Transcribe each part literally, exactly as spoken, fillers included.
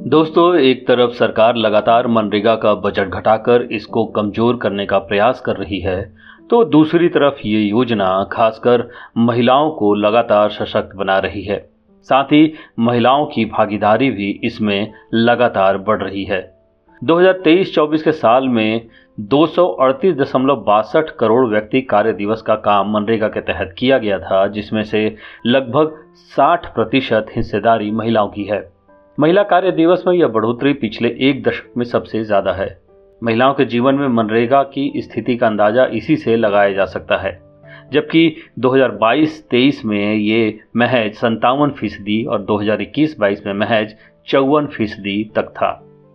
दोस्तों, एक तरफ सरकार लगातार मनरेगा का बजट घटाकर इसको कमजोर करने का प्रयास कर रही है, तो दूसरी तरफ ये योजना खासकर महिलाओं को लगातार सशक्त बना रही है। साथ ही महिलाओं की भागीदारी भी इसमें लगातार बढ़ रही है। दो हज़ार तेईस चौबीस के साल में दो सौ अड़तीस दशमलव बासठ करोड़ व्यक्ति कार्य दिवस का काम मनरेगा के तहत किया गया था, जिसमें से लगभग साठ प्रतिशत हिस्सेदारी महिलाओं की है। महिला कार्य दिवस में यह बढ़ोतरी पिछले एक दशक में सबसे ज्यादा है। महिलाओं के जीवन में मनरेगा की स्थिति का अंदाजा इसी से लगाया जा सकता है, जबकि दो हज़ार बाईस तेईस में ये महज संतावन फीसदी और दो हज़ार इक्कीस बाईस में महज चौवन फीसदी तक था।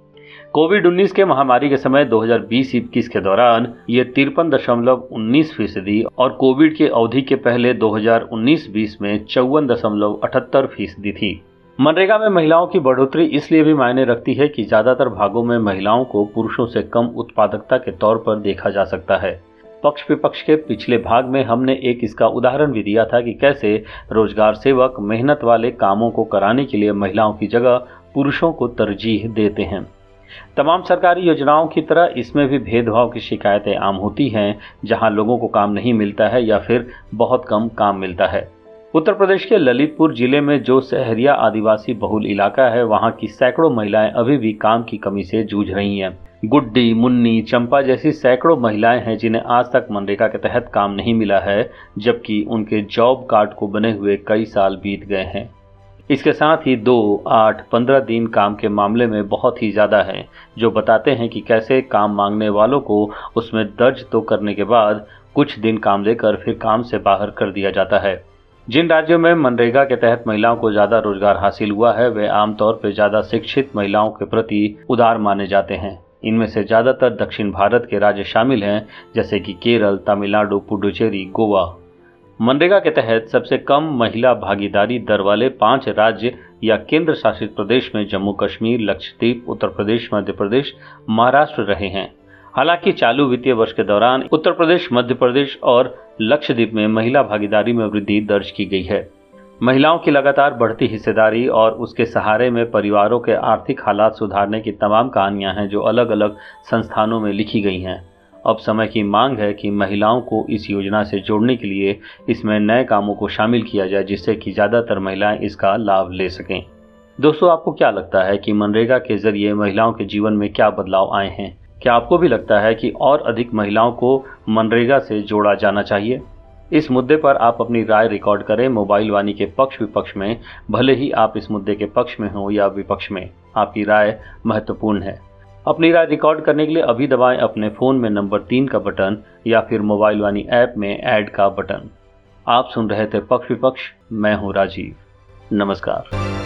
कोविड उन्नीस के महामारी के समय दो हज़ार बीस इक्कीस के दौरान ये तिरपन दशमलव उन्नीस फीसदी और कोविड के अवधि के पहले दो हज़ार उन्नीस बीस में चौवन दशमलव अठहत्तर फीसदी थी। मनरेगा में महिलाओं की बढ़ोतरी इसलिए भी मायने रखती है कि ज्यादातर भागों में महिलाओं को पुरुषों से कम उत्पादकता के तौर पर देखा जा सकता है। पक्ष विपक्ष के पिछले भाग में हमने एक इसका उदाहरण भी दिया था कि कैसे रोजगार सेवक मेहनत वाले कामों को कराने के लिए महिलाओं की जगह पुरुषों को तरजीह देते हैं। तमाम सरकारी योजनाओं की तरह इसमें भी भेदभाव की शिकायतें आम होती हैं, जहां लोगों को काम नहीं मिलता है या फिर बहुत कम काम मिलता है। उत्तर प्रदेश के ललितपुर जिले में जो शहरिया आदिवासी बहुल इलाका है, वहां की सैकड़ों महिलाएं अभी भी काम की कमी से जूझ रही हैं। गुड्डी, मुन्नी, चंपा जैसी सैकड़ों महिलाएं हैं जिन्हें आज तक मनरेगा के तहत काम नहीं मिला है, जबकि उनके जॉब कार्ड को बने हुए कई साल बीत गए हैं। इसके साथ ही दो, आठ, पंद्रह दिन काम के मामले में बहुत ही ज्यादा है, जो बताते हैं कि कैसे काम मांगने वालों को उसमें दर्ज तो करने के बाद कुछ दिन काम देकर फिर काम से बाहर कर दिया जाता है। जिन राज्यों में मनरेगा के तहत महिलाओं को ज्यादा रोजगार हासिल हुआ है, वे आमतौर पर ज्यादा शिक्षित महिलाओं के प्रति उदार माने जाते हैं। इनमें से ज्यादातर दक्षिण भारत के राज्य शामिल हैं, जैसे कि केरल, तमिलनाडु, पुडुचेरी, गोवा। मनरेगा के तहत सबसे कम महिला भागीदारी दर वाले पांच राज्य या केंद्र शासित प्रदेश में जम्मू कश्मीर, लक्षद्वीप, उत्तर प्रदेश, मध्य प्रदेश, महाराष्ट्र रहे हैं। हालांकि चालू वित्तीय वर्ष के दौरान उत्तर प्रदेश, मध्य प्रदेश और लक्षद्वीप में महिला भागीदारी में वृद्धि दर्ज की गई है। महिलाओं की लगातार बढ़ती हिस्सेदारी और उसके सहारे में परिवारों के आर्थिक हालात सुधारने की तमाम कहानियां हैं, जो अलग अलग संस्थानों में लिखी गई हैं। अब समय की मांग है कि महिलाओं को इस योजना से जोड़ने के लिए इसमें नए कामों को शामिल किया जाए, जिससे कि ज्यादातर महिलाएं इसका लाभ ले सकें। दोस्तों, आपको क्या लगता है कि मनरेगा के जरिए महिलाओं के जीवन में क्या बदलाव आए हैं? क्या आपको भी लगता है कि और अधिक महिलाओं को मनरेगा से जोड़ा जाना चाहिए? इस मुद्दे पर आप अपनी राय रिकॉर्ड करें मोबाइल वाणी के पक्ष विपक्ष में। भले ही आप इस मुद्दे के पक्ष में हो या विपक्ष में, आपकी राय महत्वपूर्ण है। अपनी राय रिकॉर्ड करने के लिए अभी दबाएं अपने फोन में नंबर तीन का बटन या फिर मोबाइल वाणी ऐप में ऐड का बटन। आप सुन रहे थे पक्ष विपक्ष। मैं हूं राजीव। नमस्कार।